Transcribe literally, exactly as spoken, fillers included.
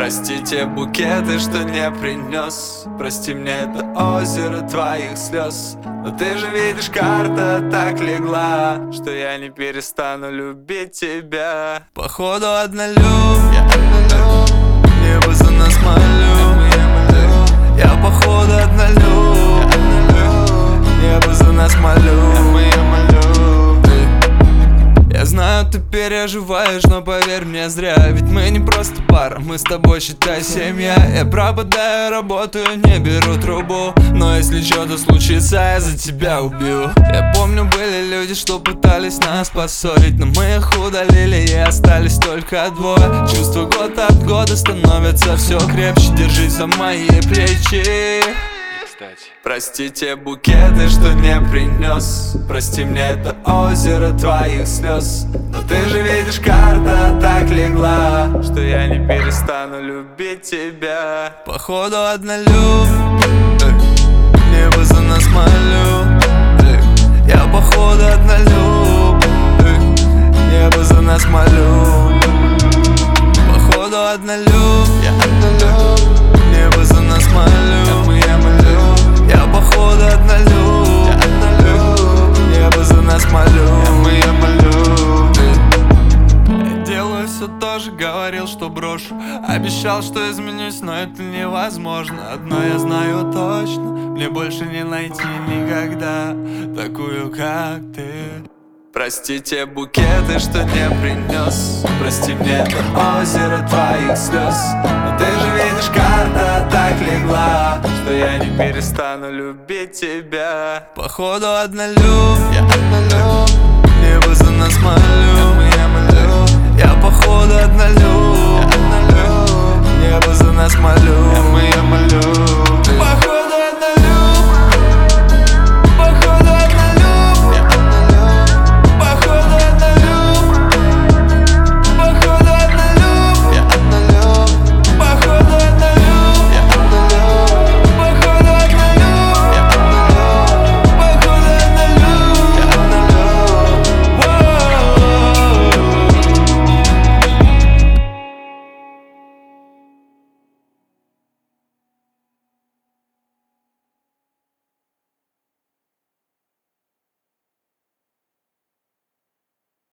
Прости те букеты, что не принес. Прости мне это озеро твоих слез. Но ты же видишь, карта так легла, что я не перестану любить тебя. Походу однолюб, я однолюб. Небо за нас молю. Я походу однолюб, небо за нас молю. Я знаю, ты переживаешь, но поверь мне зря. Ведь мы не просто пара, мы с тобой, считай, семья. Я пропадаю, работаю, не беру трубу, но если что-то случится, я за тебя убью. Я помню, были люди, что пытались нас поссорить, но мы их удалили, и остались только двое. Чувства год от года становятся все крепче. Держись за мои плечи. Прости те букеты, что не принес. Прости мне это озеро твоих слез. Но ты же видишь, карта так легла, что я не перестану любить тебя. Походу однолюб, небо за нас молю. Я походу однолюб, небо за нас молю. Походу однолюб, я однолюб, небо за нас молю. Я походу однолюб, я однолюб, небо за нас молю. Я молю. Я делаю все то же, говорил, что брошу. Обещал, что изменюсь, но это невозможно. Одно я знаю точно: мне больше не найти никогда такую, как ты. Прости те букеты, что не принес. Прости мне это озеро твоих слез. Но ты же видишь, карта так легла, что я не перестану любить тебя. Походу однолюб, я однолюб. Небо за нас молю. Я походу однолюб, я однолюб. Небо за нас молю.